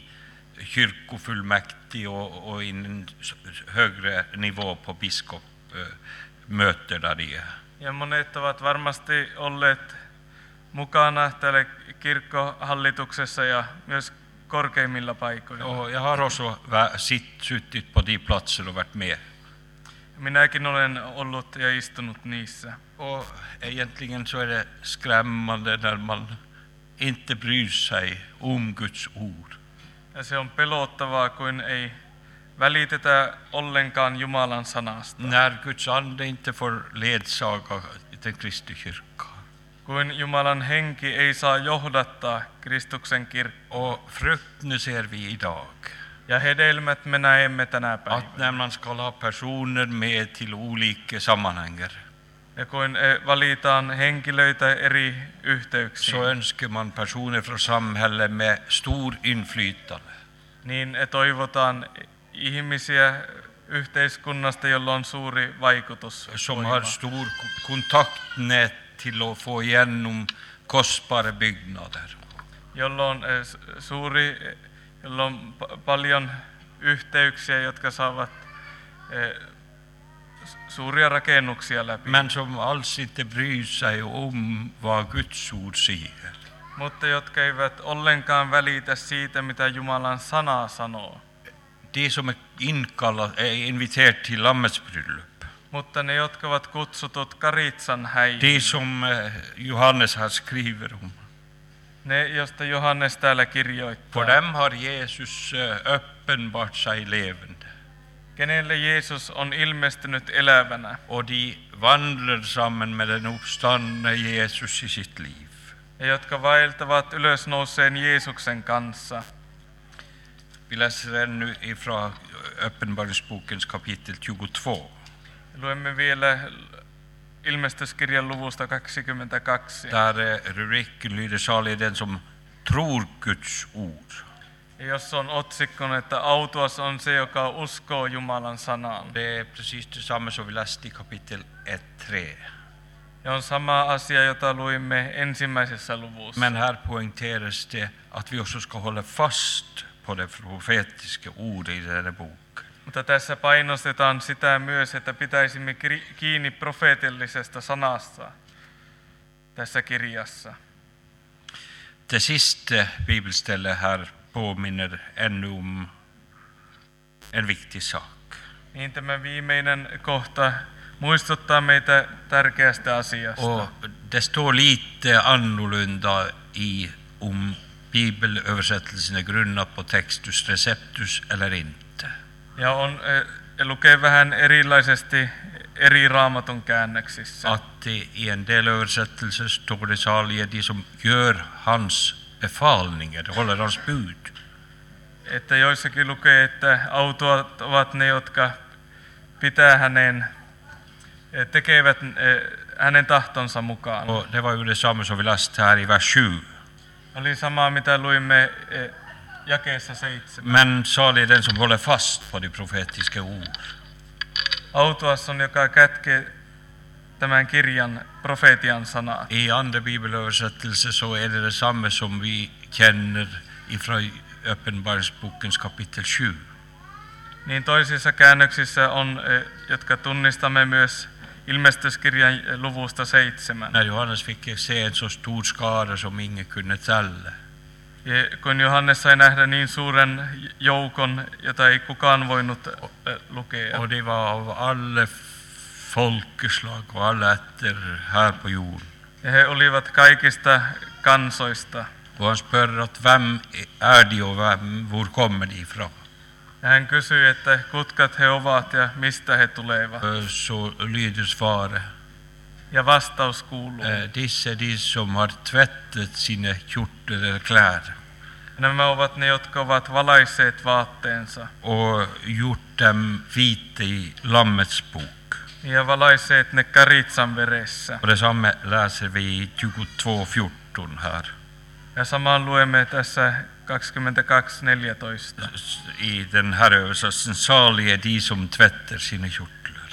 kyrkofullmäktige och i en högre nivå på biskopmöter där de är. Ja monet ovat varmasti olleet mukana täällä kirkkohallituksessa ja myös korkeimmilla paikoilla. Och jag har också suttit på de platser och varit med. Minäkin olen ollut ja istunut niissä. Och egentligen så är det skrämmande när man inte bryr sig om Guds ord. Ja se on pelottavaa, kun ei välitetä ollenkaan Jumalan sanasta. När Guds ande inte får ledsaga den kristna kyrkan. Kuin Jumalan henki ei saa johdattaa Kristuksen kirkkoa. Och frukten ser vi idag. Ja hedelmät me näemme tänä päivänä. Att när man ska ha personer med till olika sammanhanger, Ja kun valitaan henkilöitä eri yhteyksiin, så önskar man personer från samhället med stor inflytande. niin toivotaan ihmisiä yhteiskunnasta, jolla on suuri vaikutus. Som har stor kontaktnät till att få igenom kostbara byggnader. Jolla on jolla on paljon yhteyksiä, jotka saavat suuria rakennuksia läpi. Men som alls inte bryr sig om vad Guds ord säger. Mutta jotka eivät ollenkaan välitä siitä, mitä Jumalan sana sanoo. De som är inviterade till Lammets bröllop. Mutta ne, jotka ovat kutsutut Karitsan häihin. Det som Johannes har skriver om. Ne, josta Johannes täällä kirjoittaa. För dem har Jesus uppenbart sig levande. Kenelle Jeesus on ilmestynyt elävänä. Och de vandrar samman med den uppståndne Jesus i sitt liv. Ja jotka vaeltavat ylösnouseen Jeesuksen kanssa. Vi läser nu ifrån Uppenbarelsebokens kapitel 22. Luemme vielä ilmestyskirjan luvusta 22. Där rubriken lyder salig den som tror Guds ord. Ja jossa on otsikkona, että autuas on se, joka uskoo Jumalan sanaan. Det är precis detsamma som vi läste i kapitel 1-3. Ja on sama asia, jota luimme ensimmäisessä luvussa. Men här poängteras det att vi också ska hålla fast på det profetiska ordet i denna bok. Mutta tässä painostetaan sitä myös, että pitäisimme kiinni profeetillisesta sanasta tässä kirjassa. Det sista bibelställe här påminner ännu om en viktig sak. Niin tämä viimeinen kohta muistuttaa meitä tärkeästä asiasta. Och det står lite annorlunda om bibelöversättelsen är grundad på textus receptus eller inte. Ja lukee vähän erilaisesti eri raamatun käännöksissä. Att i en del översättelser står det saliga de som gör hans befallningar, håller hans bud. Että joissakin lukee, että autuat ovat ne, jotka pitää tekevät hänen tahtonsa mukaan. Och det var ju detsamma som vi läste här i vers 7. Oli samaa, mitä luimme jakeessa 7. Men salig den som håller fast på det profetiska ord. Autuas on, joka kätkee tämän kirjan profetian sanat. I andra bibelöversättelser så är det detsamma som vi känner ifrån Uppenbarelsebokens kapitel 7. Niin toisissa käännöksissä on, jotka tunnistamme myös ilmestyskirjan luvusta 7. När Johannes fick se en så stor skara som ingen kunde tälla. Kun Johannes sai nähdä niin suuren joukon, jota ei kukaan voinut lukea. Och det var av alla folkeslag och alla ätter här på jorden. Ja he olivat kaikista kansoista. Och han spör att vem är de och var kommer de ifrån? Ja hän kysyi, että kutkat he ovat ja mistä he tulevat. Så lyder svaret. Ja vastaus kuuluu. Dessa de som har tvättat sina kjortor eller kläder. Nämä ovat ne, jotka ovat valaisseet vaatteensa. Och gjort dem vita i Lammets bok. Ja valaisseet ne Karitsan veressä. Och detsamma läser vi i 22:14 här. Ja samaan luemme tässä 22:14. I den här översättelsen salig är de som tvättar sina kjortlar.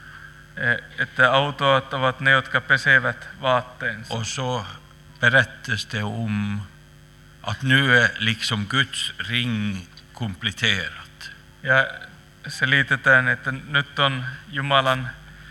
Että autuat ovat ne, jotka pesevät vaatteensa. Och så berättas det om att nu är liksom Guds ring kompletterat. Ja selitetään, että nyt on Jumalan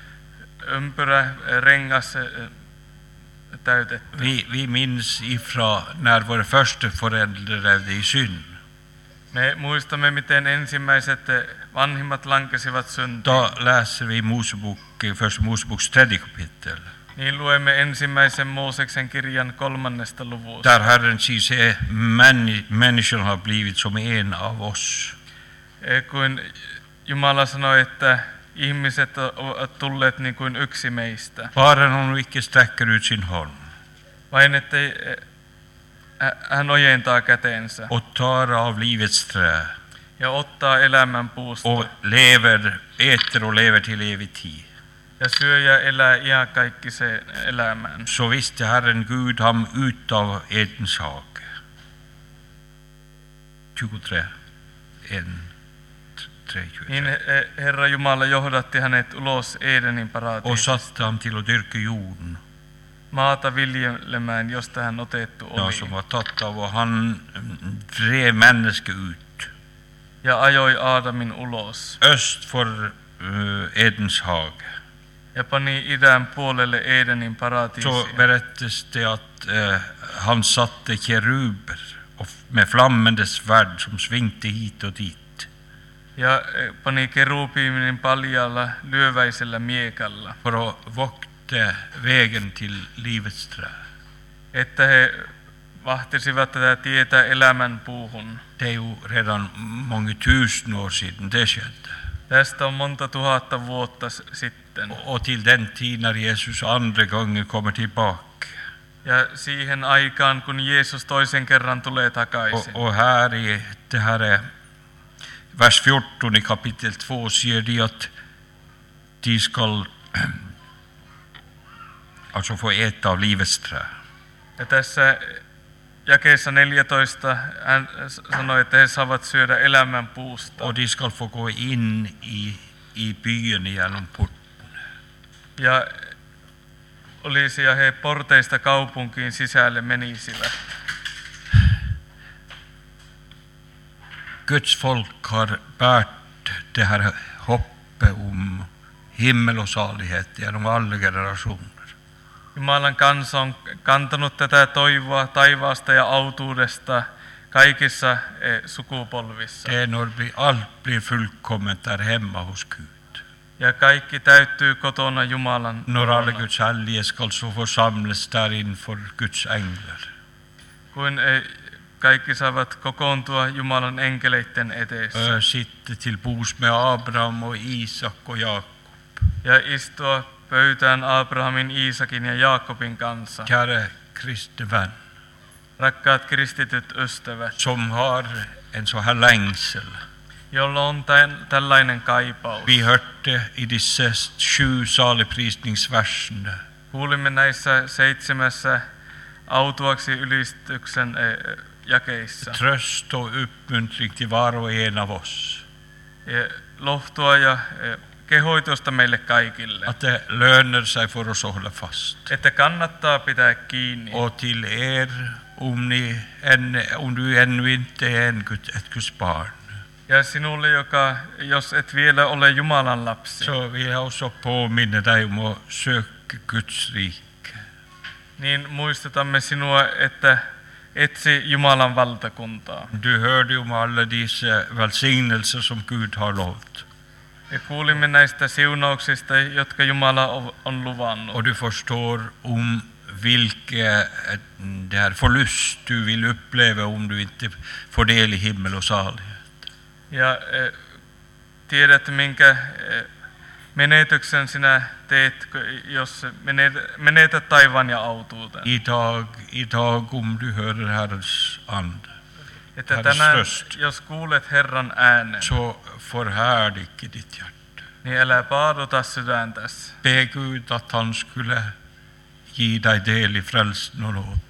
ympyrä rengas täytetty. Vi minns ifrån när våra första föräldrar levde i synd. Me muistamme, miten ensimmäiset vanhimmat lankesivat syntiin. Då läser vi första Moseboks 3 kapitel. Niin luemme ensimmäisen Mooseksen kirjan 3. luvusta. Där Herren säger människan har blivit som en av oss. Kun Jumala sanoi, että ihmiset ovat tulleet niin kuin yksi meistä. Bara någon icke sträcker ut sin hand. vain ettei hän ojentaa kätensä och tar av livets trä ja ottaa elämän puusta och äter och lever till evig tid. ja syö ja elää iankaikkiseen elämään. Så visste Herren Gud ham ut av Edens hage. 23, 1, 3, 23. Niin Herra Jumala johdatti hänet ulos Edenin Och paratiisista satte ham till att dyrka jorden. maata viljelemään, josta hän otettu Ja, oli, som var tatt av, och han drev mennesket ut. ja ajoi Aadamin ulos Öst för Edens hage. ja pani idän puolelle Edenin Så paratiisia. berättas det att han satte keruber med flammande svärd som svingte hit och dit. Ja pani kerubiimin paljalla lyöväisellä miekalla, För att vokta vägen till livets trä. että he vahtisivat tätä tietä elämän puuhun. Det är ju redan många tusen år sedan det skedde. Tästä on monta tuhatta vuotta sitten. Och till den tid när Jesus andra gången kommer tillbaka. Ja siihen aikaan, kun Jeesus toisen kerran tulee takaisin. Och här i det här vers 14 i kapitel 2 säger de att de ska alltså få äta av livets trä. Ja tässä jakeessa 14 hän sanoi, että he saavat syödä elämän puusta. Och de ska få gå in i byn genom porten. Ja olisi ja he porteista kaupunkiin sisälle menisivät. Guds folk har bärt det här hoppet om himmel och salighet genom alla generationer. Jumalan kansa on kantanut tätä toivoa taivaasta ja autuudesta kaikissa sukupolvissa. Det är när allt blir fullkomment där hemma hos Gud. Ja kaikki täyttyy kotona Jumalan När alla luona. Guds helge ska så församlas där inför Guds änglar. Kuin kaikki saavat kokoontua Jumalan enkeleiden eteessä Sitter till bords med Abraham och Isak och Jakob. ja istua pöytään Abrahamin, Iisakin ja Jaakobin kanssa. Kära kristne vän, Rakkaat kristityt ystävät, som har en så här längsel. jolla on tällainen kaipaus. Vi hörde i dessa 7 saligprisningsverserna Kuulimme näissä 7 autuaksi ylistyksen jakeissa. tröst och uppmuntring till var och en av oss. Lohtua ja kehoitusta meille kaikille. Att det lönar sig för oss att hålla fast. Että kannattaa pitää kiinni. Och till er, om du ännu inte är ett Guds barn, Ja sinulle, jos et vielä ole Jumalan lapsi, så vill jag också påminna dig om att söka Guds rike. niin muistutamme sinua, että etsi Jumalan valtakuntaa. Du hörde om alla dessa välsignelser som Gud har lovat. Ja kuulimme näistä siunauksista, jotka Jumala on luvannut. Och du förstår om vilka det här förlust du vill uppleva om du inte får del i himmel och salighet. Ja tiedät, minkä menetyksen sinä teet, jos menetät taivaan ja autuuden. Idag om du hör Herrens ande, Että Herrens tänään, röst, jos kuulet Herran äänen, så förhärd icke ditt hjärta. niin älä paaduta sydäntäsi. Be Gud att han skulle ge dig del i frälsningen och nåd.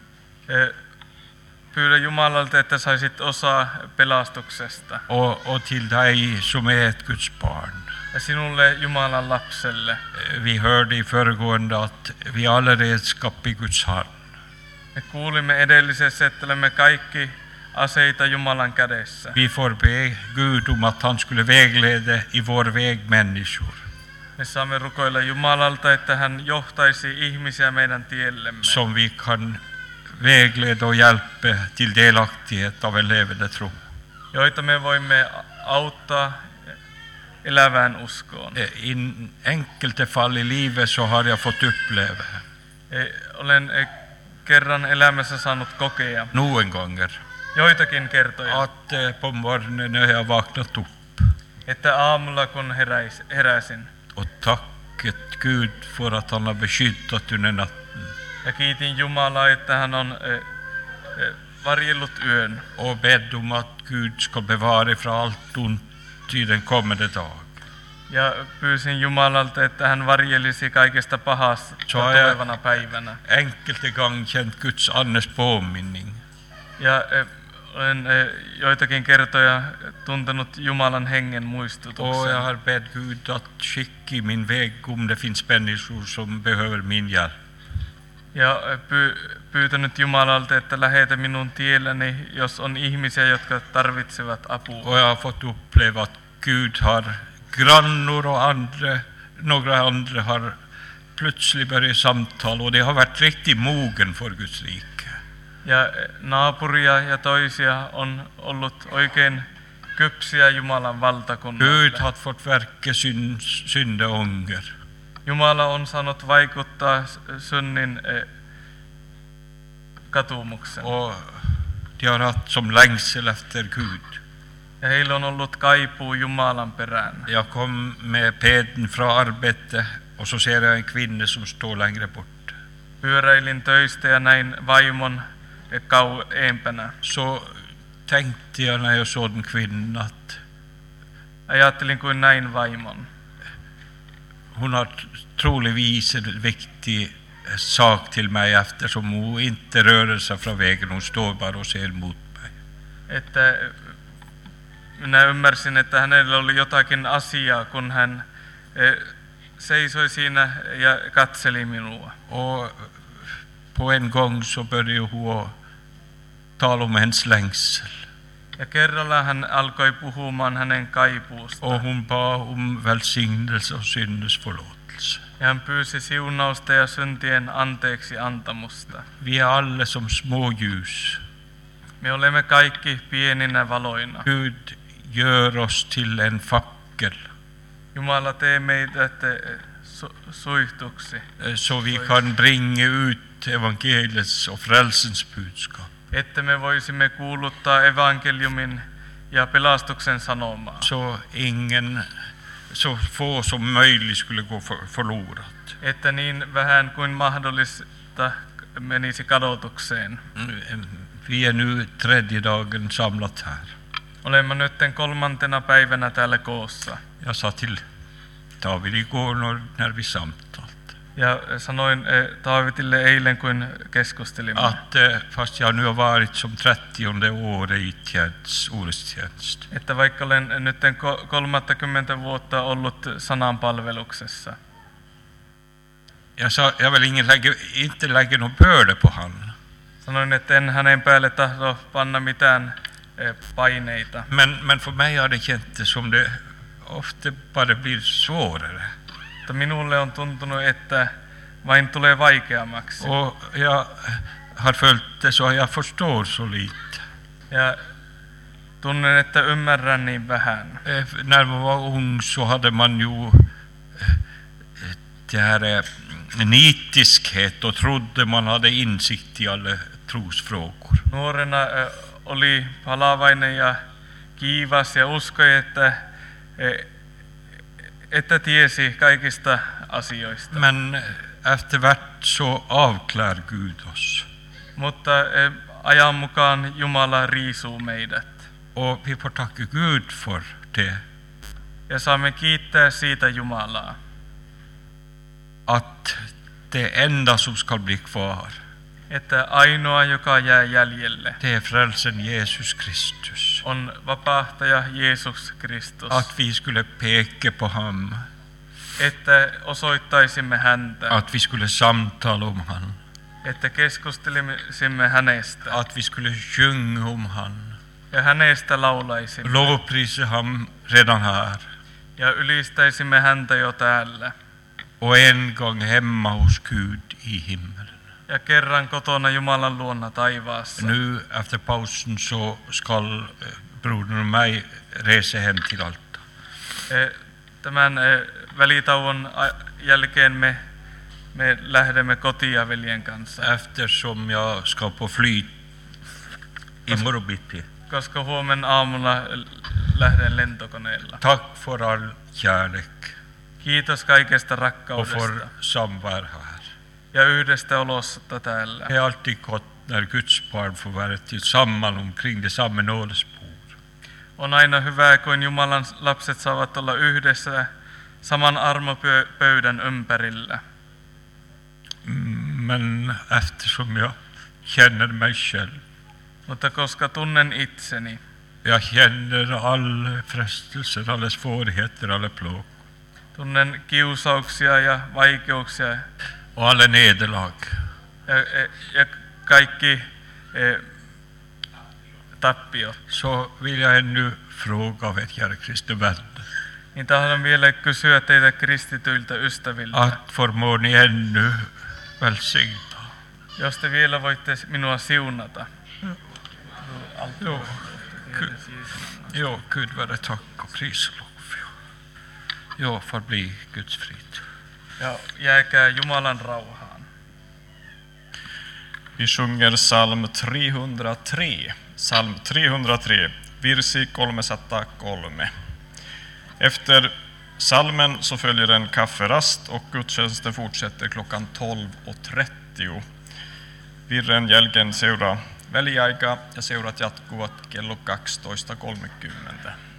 Pyydä Jumalalta, että saisit osaa pelastuksesta. Och till dig som är ett Guds barn. Ja sinulle Jumalan lapselle. Vi hörde i föregående att vi alla redskap i Guds hand. Me kuulimme edellisessä, että olemme kaikki aseita Jumalan kädessä. Vi får be Gud om att han skulle vägleda i vår väg människor. Me saamme rukoilla Jumalalta, että hän johtaisi ihmisiä meidän tiellemme. Som vi kan vägleda och hjälpa till delaktighet av en levande tro. Joita me voimme auttaa elävään uskoon. I enkelte fall i livet så har jag fått uppleva Olen kerran elämässä saanut kokea någon gånger joitakin kertoja, att på morgonen när jag vaknat upp että aamulla kun heräsin och tackat Gud för att han har beskyddat under natten. Ja kiitin Jumalaa, että hän on varjellut yön. Och bedd om att Gud ska bevara från allt ont i den kommande dag. Ja pyysin Jumalalta, että hän varjelisi kaikesta pahasta tulevana päivänä. Enkelte gång känt Guds andes påminning. Ja olen joitakin kertoja tuntenut Jumalan hengen muistutuksen. Och jag har bett Gud att skicka i min väg om det finns människor som behöver min hjälp. Ja pyytänyt Jumalalta, että lähetä minun tielläni, jos on ihmisiä, jotka tarvitsevat apua. Och jag har fått uppleva att Gud har grannor och några andra har plötsligt börjat samtal och det har varit riktigt mogen för Guds rike. Ja naapuria ja toisia on ollut oikein kypsiä Jumalan valtakunnalle. Gud har fått verka syndaånger. Jumala on saanut vaikuttaa synnin katumuksen. Och de har haft som längsel efter Gud. Ja heillä on ollut kaipuu Jumalan perään. Jag kom med peden från arbetet och så ser jag en kvinna som står längre bort. Pyöräilin töistä ja näin vaimon kauempänä. Så tänkte jag när jag såg den kvinnan att ajattelin kuin näin vaimon. Hon har troligtvis en viktig sak till mig eftersom hon inte rör sig från vägen. Hon står bara och ser mot mig. Että minä ymmärsin, että hänellä oli jotakin asiaa, kun hän seisoi siinä ja katseli minua. Och på en gång så började hon tala om hennes längsel. Ja kerralla hän alkoi puhumaan hänen kaipuusta. Och hon bad om välsignelse och synders förlåtelse. Ja hän pyysi siunausta ja syntien anteeksi antamusta. Vi är alla som små ljus. Me olemme kaikki pieninä valoina. Gud gör oss till en fackel. Jumala tee meidät suihtuksi. Så vi kan bringa ut evangeliets och frälsens budskap. Että me voisimme kuuluttaa evankeliumin ja pelastuksen sanomaa. Så få som möjligt skulle gå förlorat. Että niin vähän kuin mahdollista menisi kadotukseen. Vi är nu tredje dagen samlat här. Olemme nytten 3. päivänä täällä koossa. Jag sa till David igår när vi samtalade. Ja sanoin Davidille eilen kun keskustelimme. Att fast jag nu har varit som 30:e året i orustjänst. Että vaikka olen nytten 30 vuotta ollut sanan palveluksessa. Jag sa jag vill inte lägga någon börda på han. Sanoin, että en hänen päälle tahdo panna mitään paineita. Men för mig har det känts som det ofta bara blir svårare. Mutta minulle on tuntunut, että vain tulee vaikeammaksi. Och jag har följt det så jag förstår så lite. Ja tunnen, että ymmärrän niin vähän. När man var ung så hade man ju det här nitiskhet och trodde man hade insikt i alla trosfrågor. Nuorena oli palavainen ja kiivas ja uskoi, että tiesi kaikista asioista. Men efterhvert så avklär Gud oss. Mutta ajan mukaan Jumala riisuu meidät. Och vi får tacka Gud för det. Ja saamme kiittää siitä Jumalaa. Att det enda som ska bli kvar. Että ainoa, joka jää jäljelle. Det är frälsen Jesus Kristus. On vapahtaja Jeesus Kristus. Att vi skulle peka på honom. Että osoittaisimme häntä. Att vi skulle samtala om han. Että keskustelisimme hänestä. Att vi skulle sjunga om han. Ja hänestä laulaisimme. Lovprisa ham redan här. Ja ylistäisimme häntä jo täällä. Och en gång hemma hos Gud i himmelen. Ja kerran kotona Jumalan luona taivaassa. Nu efter pausen så ska brodern och mig resa hem till Alta. Tämän välitauon jälkeen me lähdemme kotia veljen kanssa. Eftersom jag ska på flyg imorgon bitti. Koska huomenna aamulla lähden lentokoneella. Tack för all kärlek. Kiitos kaikesta Och rakkaudesta. för samvaro här. ja yhdestä olosta täällä. Det är alltid gott när Guds barn får vara tillsammans omkring det samma nådesbord. On aina hyvä, kun Jumalan lapset saavat olla yhdessä saman armopöydän ympärillä. Men eftersom jag känner mig själv, Mutta koska tunnen itseni, jag känner alla frestelser, alla svårigheter, alla plågor tunnen kiusauksia ja vaikeuksia och alla nederlag, ja kaikki tappiot, så vill jag ännu fråga av er kära kristna vänner, niin tahdon vielä kysyä teitä kristityiltä ystäviltä, att förmår ni ännu välsigna. jos te vielä voitte minua siunata. Jo, Gud vare tack och pris och lov. Jo, förbli Guds frid. Ja jääkää Jumalan rauhaan. Vi sjunger psalm 303. Psalm 303, virsi 303. Efter psalmen så följer en kafferast och gudstjänsten fortsätter klockan 12:30. Virren jälkeen seuraa väliaika ja seurat jatkuvat kello 12:30.